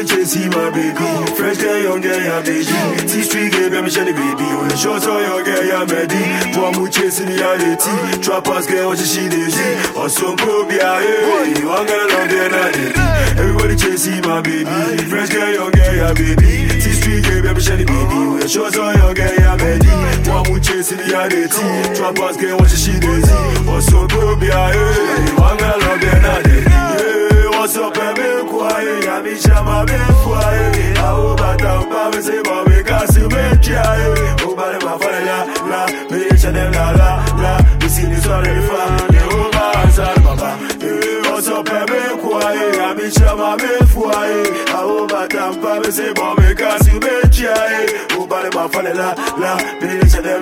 chasing my baby. Fresh girl, young girl, yeah, baby. T-Street girl, baby, shiny baby. When the shots are young girl, yeah, ready. One more chasing the reality. Trappers girl, what she daisy. Or some probia, hey. One girl, long girl, not lady. Everybody chasing my baby. Fresh girl, young girl, yeah, baby. T-Street girl, baby, shiny baby. When the shots are young girl, yeah, ready. One more chasing the reality. Trappers girl, what she daisy. Or some probia, hey. One girl, long girl, not lady. What's up, baby? Quiet, I'm in Shama, baby. Quiet, I hope I don't have say, but we can't see me try. Oh, but I'm a la, me each them la. We see this already far. Oh, my son, Baba. What's up, baby? Quiet, I'm in Shama, baby. Quiet, I hope I don't have say, but we can't see me try. Oh, but I'm a la, me each them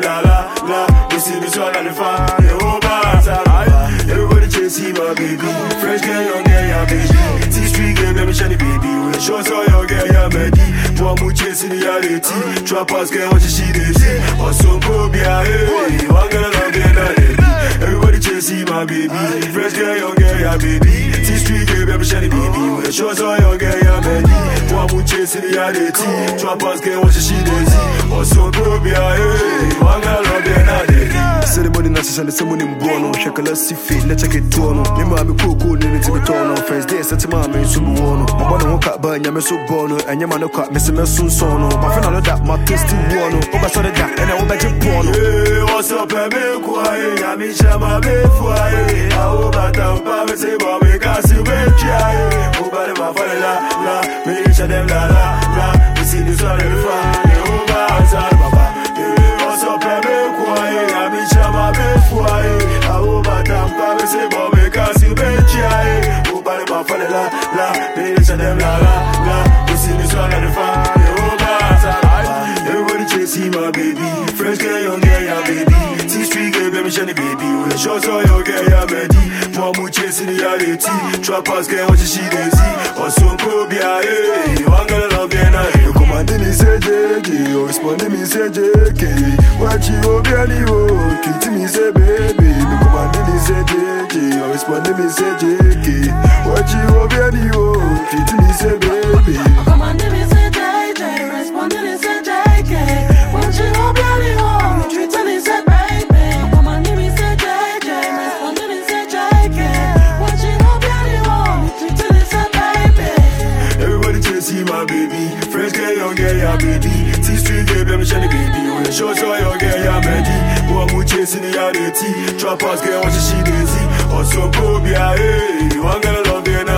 la. We see this already far. Oh, my son, Baba. Everybody chasing my baby. Fresh girl, young girl, yeah, baby. T-Street girl, baby, shiny baby. When the shots are young girl, yeah, ready. One more chasing the reality. Trappers girl, what she daisy. Or some probia, hey. One girl, long girl, not lady. Everybody chasing my baby. Fresh girl, young girl, yeah, baby. T-Street girl, baby, shiny baby. When the shots are young girl, yeah, ready. One more chasing the reality. Trappers girl, what she daisy. Or some probia, hey. One girl, long girl, not lady. Ceremony necessary, someone in Bono. Check a let's see fit, let's check it to no. Nima be cool, need to be torn on. First day, set my man, so one. My body won't cut, but I'm so bono. And your man, no cut, Mr. Messon sono. My friend, all of that, my taste to one. Over saw the jack, and I will bet you porno. What's up, baby? Quiet, I'm in Shama, baby. Quiet, I hope I don't have a say, but we can't see me try. Oh, but I'm a la, me each of them la. We see this already far. Oh, my son, Baba. What's up, baby? Quiet, I'm in Shama, baby. Quiet, I hope I don't have a say, but we can't see me try. Oh, but I'm a la, me each of them la. We see this already far. Oh, my son, Baba. Everybody chasing my baby. Fresh girl, young girl, yeah, baby. T-Street girl, baby, shiny baby. When the shots are young girl, yeah, ready. One more chasing the reality. Trappers girl, what she daisy. Or some probia, hey. One girl, long girl, not lady. You commanding me, say JJ. You responding me, say JK. What you hope, you treating me, say baby. You commanding me, say JJ. You responding me, say JK. What you hope, you treating me, say baby. Commanding me, say JJ. Responding me, say JK. What you hope, you treating me, say baby. Commanding me, say JJ. Responding me, say JK. What you hope, you treating me, say baby. Everybody chasing my baby. Fresh girl, young girl, yeah, baby. T-Street girl, baby, shiny baby. When the shots are young girl, yeah, ready. One more chasing the reality. Trappers girl, what she daisy. Or some probia, hey. One girl, long girl,